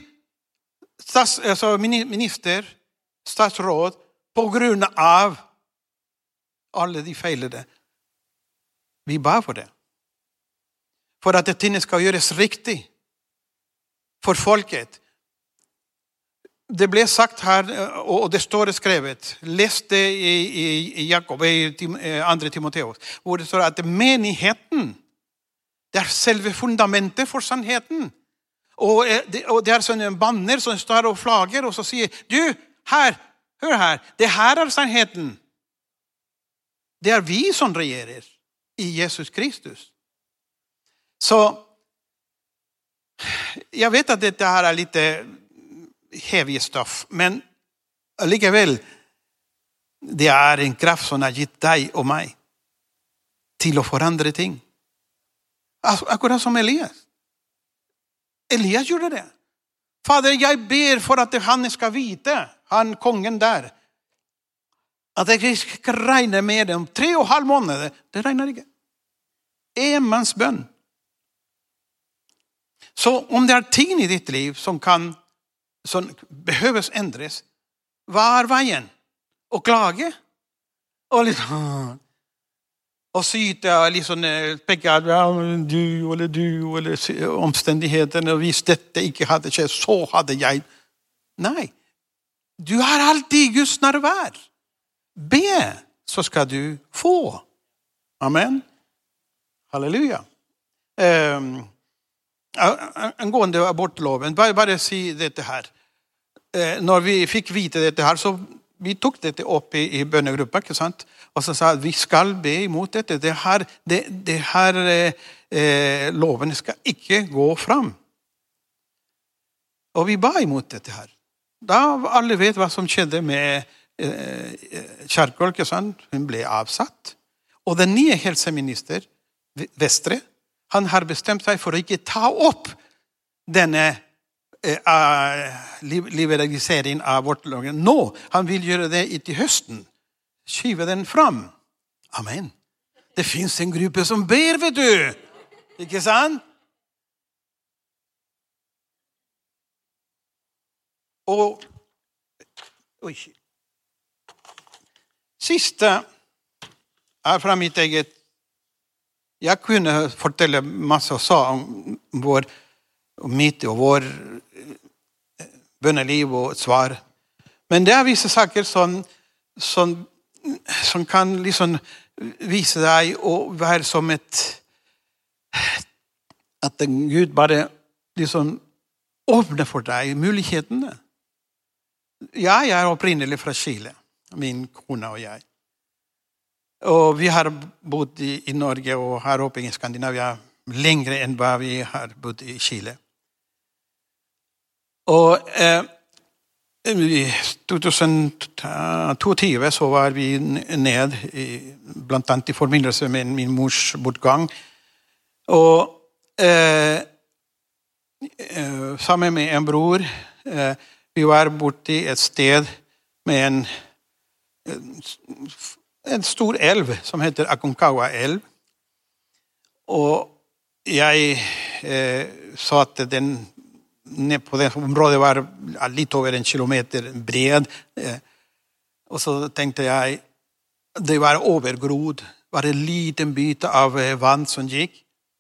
minister, statsråd, på grunn av alle de feilene. Vi ba for det. For at tingene skal gjøres riktig for folket. Det ble sagt her, og det står skrevet, les det i Jakob, i 2. Timoteus, hvor det står at menigheten, det er selve fundamentet for sannheten. Og det er sånne banner som står og flagger, og så sier, du, her, hør her, det her er sannheten. Det er vi som regjerer i Jesus Kristus. Så, jeg vet at dette her er litt heavy stoff, men likevel, det er en kraft som har gitt deg og meg til å forandre ting. Akkurat som Elias. Elias gjorde det. Fader, jeg ber for at han skal vite, han kongen der, at jeg skal regne med dem 3,5 måneder. Det regner ikke. En manns bønn. Så om det er ting i ditt liv som behøves endres, hva er veien? Å klage? Og litt og syte og liksom peke eller omstendighetene, og hvis dette ikke hadde skjedd, så hadde jeg. Nei. Du har alltid Guds nærvær. Be, så skal du få. Amen. Halleluja. Angående abortloven, bare si dette her. Når vi fikk vite dette her, så vi tok dette opp i bønnegruppa, ikke sant? Og så sa vi skal be imot dette. Det her loven skal ikke gå fram. Og vi ba imot dette her. Da alle vet hva som skjedde med Kjerkol, ikke sant? Hun ble avsatt. Og den nye helseminister, Vestre, han har bestemt seg for å ikke ta opp denne liberalisering av abortloven. Nå, han vil gjøre det til høsten. Skyve den fram. Amen. Det finnes en gruppe som ber, vet du. Ikke sant? Og siste er fra mitt eget. Jeg kunne fortelle masse om mitt og vår bønneliv og svar. Men det er visse saker som kan liksom vise deg å være som at Gud bare liksom åpner for deg mulighetene. Jeg er opprinnelig fra Chile, min kone og jeg. Og vi har bodd i Norge og her oppe i Skandinavia lengre enn hva vi har bodd i Chile. Og i 2022 så var vi ned, blant annet i forbindelse med min mors bortgang. Og sammen med en bror, vi var borte i et sted med en stor elv som heter Aconcagua elv. Og jeg sa at den ned på det området var litt over 1 kilometer bred. Og så tenkte jeg, det var overgrodd. Det var en liten bit av vann som gikk.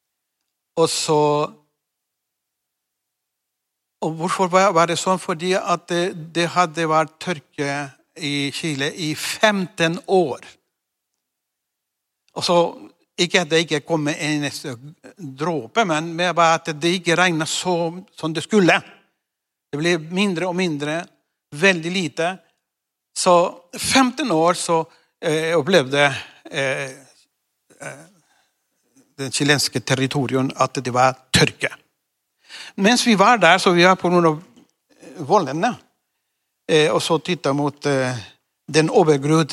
Og hvorfor var det sånn? Fordi at det hadde vært tørke i Chile i 15 år. Og så, ikke at det ikke kom en eneste dråpe, men bare at det ikke regnet som det skulle. Det ble mindre og mindre, veldig lite. Så 15 år så opplevde den chilenske territorien at det var tørke. Mens vi var der, så vi var på noen av vollene. och så titta mot den övergrud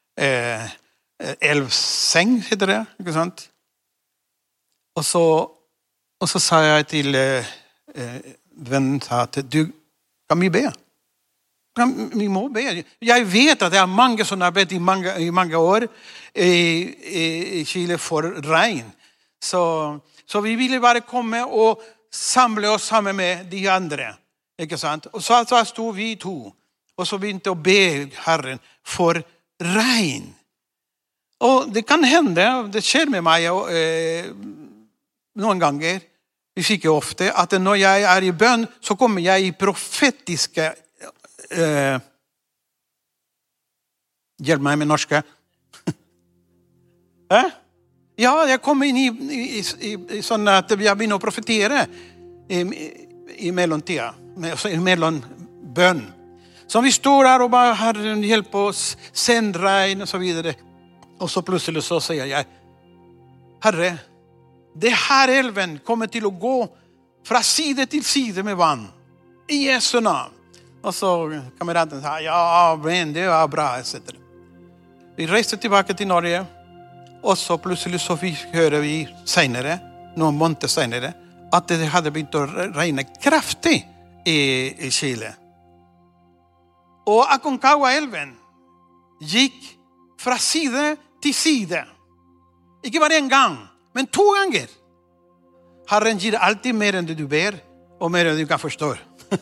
älvsäng heter det, inte sant? Och så sa jag till vännen att du kan vi be. Vi må be. Jag vet att det är många som arbetar i många år i Chile för regn. Så vi ville bara komma och samla oss samman med de andra. Inte sant? Och så stod vi två. Och så begynte å be Herren för regn. Och det kan hända, det sker med mig någon gånger. Vi fick ju ofta att när jag är i bön så kommer jag i profetiska hjälp mig med norska. Ja, jag kommer in i sådana att jag börjar profetera i mellontida, i mellonbön. Så vi står här och bara Herren hjälp oss, sänd regn och så vidare. Och så plötsligt så säger jag, Herre, det här älven kommer till att gå från sida till sida med vann. I Jesu namn. Och så kameraten sa, ja men det var bra. Etc. Vi reste tillbaka till Norge. Och så plötsligt så hörde vi senare, någon månad senare, att det hade börjat att regna kraftigt i Chile. Och Aconcagua-älven gick från sida till sida. Inte bara en gång, men 2 gånger. Herren ger alltid mer än det du ber och mer än du kan förstå.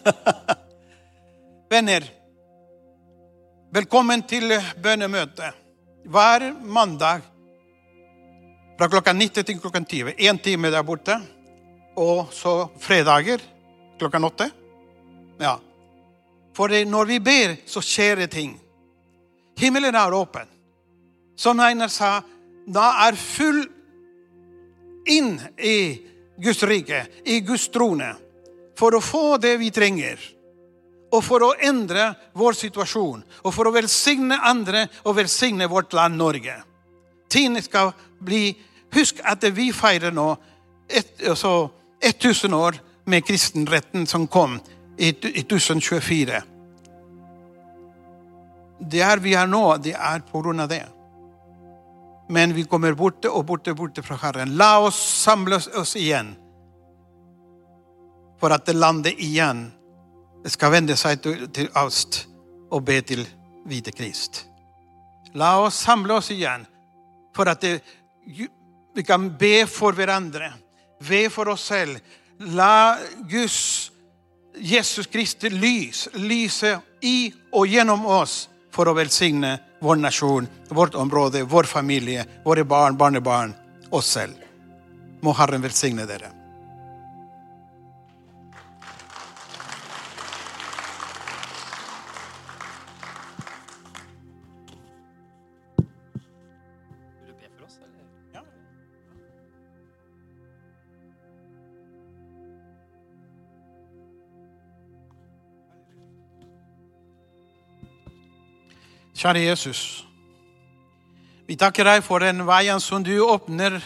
Vänner, välkommen till bönemöte. Var måndag från klockan 9 till klockan 10. 1 timme där borta. Och så fredagar klockan 8. Ja. För när vi ber så sker det ting. Himmelen är öppen. Som Einar sa, det är full in i Guds rike, i Guds trone. För att få det vi tränger. Och för att ändra vår situation. Och för att välsigna andra och välsigna vårt land Norge. Tiden ska bli, husk att vi firar nu 1000 år med kristenrätten som kom i 1024. Det är vi är nu, det är på grund av det. Men vi kommer bort från Herren. Låt oss samla oss igen. För att det landet igen ska vända sig till öst och be till vite Krist. Låt oss samla oss igen. För att vi kan be för varandra. Be för oss själva. Låt Guds Jesus Kristi lysa i och genom oss. För att välsigna vår nation, vårt område, vår familj, våra barn, barnebarn, oss själv. Må Herren välsigna dere.
Vill du be för oss eller?
Ja. Kära Jesus, vi tackar dig för den vägen som du öppnar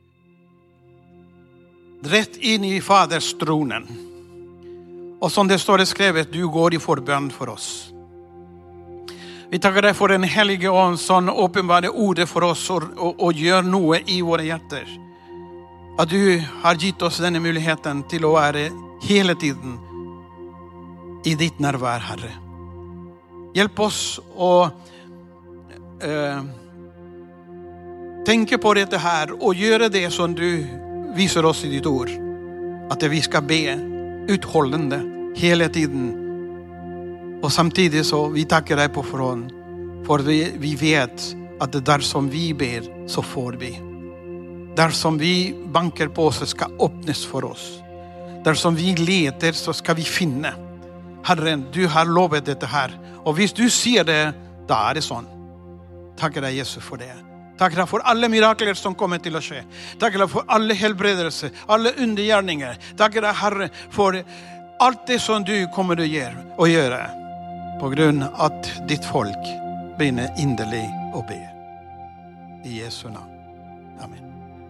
rätt in i Faders tronen. Och som det står skrivet, du går i förbön för oss. Vi tackar dig för den helige Ande som uppenbarar ordet för oss och gör något i våra hjärtan. Att du har gett oss den möjligheten till att vara hela tiden i ditt närvaro, Herre. Hjälp oss att tänka på det här och göra det som du visar oss i ditt ord. Att vi ska be uthållande hela tiden. Och samtidigt så vi tackar dig på förhand. För vi vet att det där som vi ber så får vi. Där som vi bankar på så ska öppnas för oss. Där som vi letar så ska vi finna. Herren, du har lovat det här. Och visst du ser det, då är det sånt. Tackar dig Jesus för det. Tackar dig för alla mirakler som kommer till att ske. Tackar dig för alla helbredelser, alla undergärningar. Tackar dig Herre för allt det som du kommer att göra. På grund av att ditt folk brinner innerligt och ber. I Jesu namn. Amen.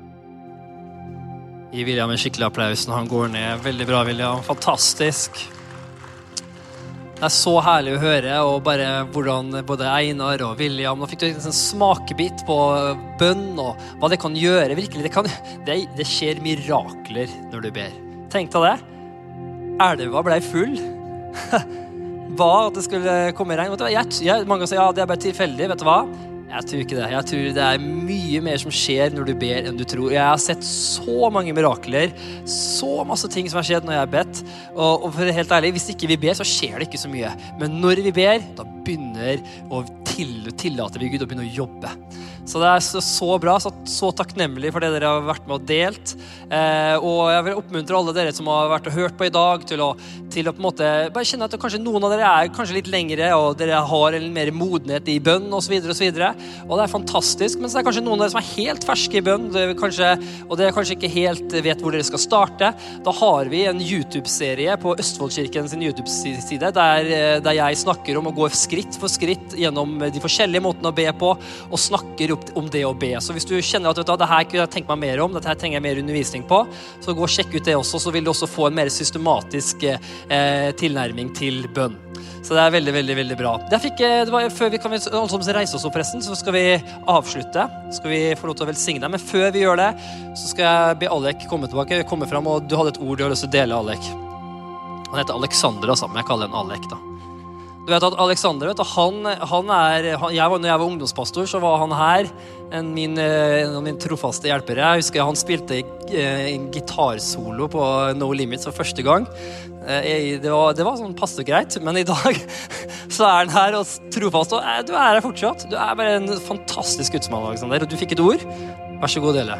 Gi William en skikkelig applaus når han går ned. Veldig bra, William. Fantastisk. Det så herlig å høre, og bare hvordan både Einar og William, nå fikk du en sånn smakebit på bønn, og hva det kan gjøre virkelig. Det skjer mirakler når du ber. Tenk deg det. Elva ble full. Hva at det skulle komme regn? Mange sier, ja, det bare tilfeldig, vet du hva? Jeg tror ikke det. Jeg tror det mye mer som skjer når du ber enn du tror. Jeg har sett så mange mirakler, så masse ting som har skjedd når jeg har bedt. Og for å være helt ærlig, hvis ikke vi ber, så skjer det ikke så mye. Men når vi ber, da begynner å tillater vi Gud å begynne å jobbe. Så det så bra, så takknemlig for det dere har vært med og delt. Og jeg vil oppmuntre alle dere som har vært og hørt på i dag til å på en måte bare kjenne at kanskje noen av dere kanskje litt lengre, og dere har en mer modenhet i bønn og så videre og så videre. Og det fantastisk, men så det kanskje noen av dere som helt ferske i bønn, og dere kanskje ikke helt vet hvor dere skal starte. Da har vi en YouTube-serie på Østfoldkirken sin YouTube-side, der jeg snakker om å gå skritt for skritt gjennom de forskjellige måtene å be på, og snakker om det å be. Så hvis du kjenner at det her kunne jeg tenkt meg mer om, dette her trenger jeg mer undervisning på, så gå og sjekk ut det også, så vil du også få en mer systematisk tilnærming til bønn. Så det veldig, veldig, veldig bra. Før vi kan alle sammen reise oss opp forresten, så skal vi avslutte. Skal vi få lov til å velsigne deg. Men før vi gjør det, så skal jeg be Alek komme frem, og du hadde et ord du har lyst til å dele, Alek. Han heter Alexander, men jeg kaller han Alek da. Du vet at Alexander, når jeg var ungdomspastor, så var han her, en av mine trofaste hjelpere. Jeg husker han spilte en gitarsolo på No Limits for første gang. Det var sånn passe greit, men i dag så han her og trofast, og du her fortsatt. Du bare en fantastisk gudsmann, Alexander, og du fikk et ord. Vær så god, dele.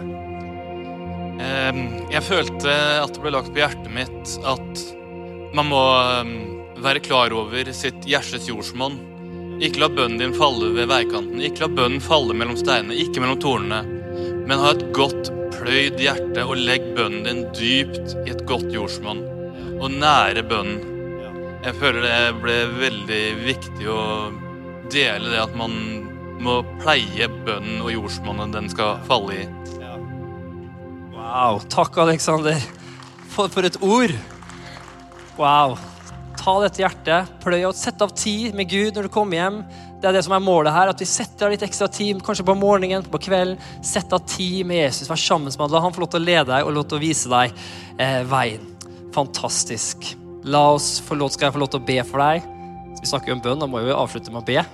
Jeg følte at det ble lagt på hjertet mitt at man må være klar over sitt hjertes jordsmonn. Ikke la bønnen din falle ved veikanten. Ikke la bønnen falle mellom steinene, ikke mellom tornene. Men ha et godt pløyd hjerte og legg bønnen din dypt i et godt jordsmonn. Og nære bønnen. Jeg føler det ble veldig viktig å dele det at man må pleie bønnen og jordsmonnet den skal falle i.
Wow, takk Alexander for et ord. Wow. Ta dette hjertet, pløy og sett av tid med Gud når du kommer hjem. Det det som målet her, at vi setter av litt ekstra tid, kanskje på morgenen, på kvelden. Sett av tid med Jesus, vær sammen med han. La han få lov til å lede deg og lov til å vise deg veien. Fantastisk. Skal jeg få lov til å be for deg? Vi snakker om bønn, da må vi avslutte med å be.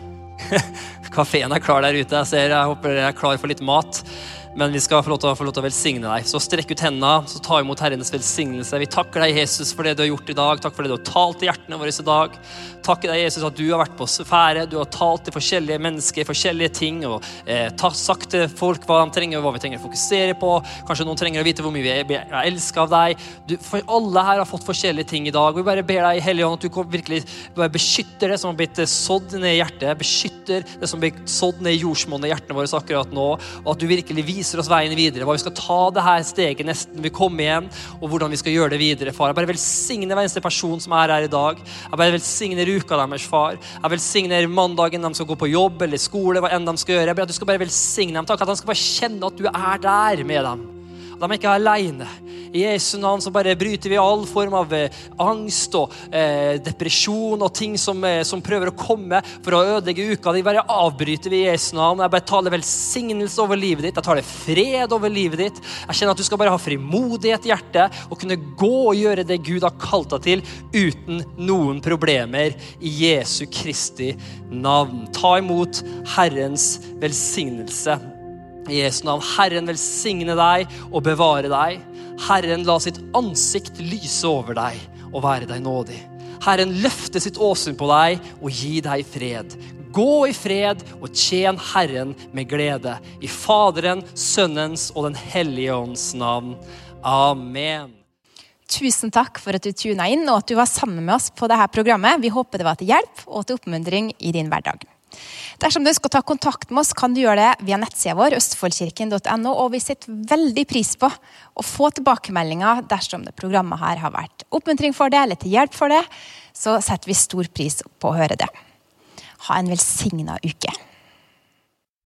Kaféen klar der ute, jeg håper dere klar for litt mat. Men vi skal få lov til å velsigne deg. Så strekk ut hendene, så ta imot Herrens velsignelse. Vi takker deg, Jesus, for det du har gjort i dag. Takk for det du har talt til hjertene våre i dag. Takker deg, Jesus, at du har vært på fære. Du har talt til forskjellige mennesker, forskjellige ting, og sagt til folk hva de trenger, og hva vi trenger å fokusere på. Kanskje noen trenger å vite hvor mye vi elsker av deg. For alle her har fått forskjellige ting i dag. Vi bare ber deg, Hellige Ånd, at du virkelig bare beskytter det som har blitt sådd ned i hjertet, beskytter det som har blitt sådd ned i jordsmonnet i hjertene våre akkurat nå, og at du virkelig viser oss veien videre, hva vi skal ta det her steget nesten vi kommer igjen, og hvordan vi skal gjøre det videre, far. Jeg bare velsigner hver eneste person som her i dag. Jeg bare velsigner uka deres, far. Jeg velsigner mandagen de skal gå på jobb eller skole, hva enn de skal gjøre. Jeg ber at du skal bare velsigne dem. Takk at de skal bare kjenne at du der med dem. At de ikke alene. I Jesu navn så bare bryter vi all form av angst og depresjon og ting som prøver å komme for å ødelegge uka. De bare avbryter vi i Jesu navn. Jeg bare taler velsignelse over livet ditt. Jeg taler fred over livet ditt. Jeg kjenner at du skal bare ha frimodighet i hjertet og kunne gå og gjøre det Gud har kalt deg til uten noen problemer i Jesu Kristi navn. Ta imot Herrens velsignelse. I Jesu navn, Herren velsigne deg og bevare deg. Herren la sitt ansikt lyse over deg og være deg nådig. Herren løfte sitt åsyn på deg og gi deg fred. Gå i fred og tjen Herren med glede. I Faderen, Sønnens og den Hellige Ånds navn. Amen.
Tusen takk for at du tunet inn og at du var sammen med oss på dette programmet. Vi håper det var til hjelp og til oppmuntring i din hverdag. Dersom du ønsker å ta kontakt med oss, kan du gjøre det via nettsida vår, østfoldkirken.no, og vi setter veldig pris på å få tilbakemeldinger dersom det programmet her har vært oppmuntring for det, eller til hjelp for det, så setter vi stor pris på å høre det. Ha en velsignet uke.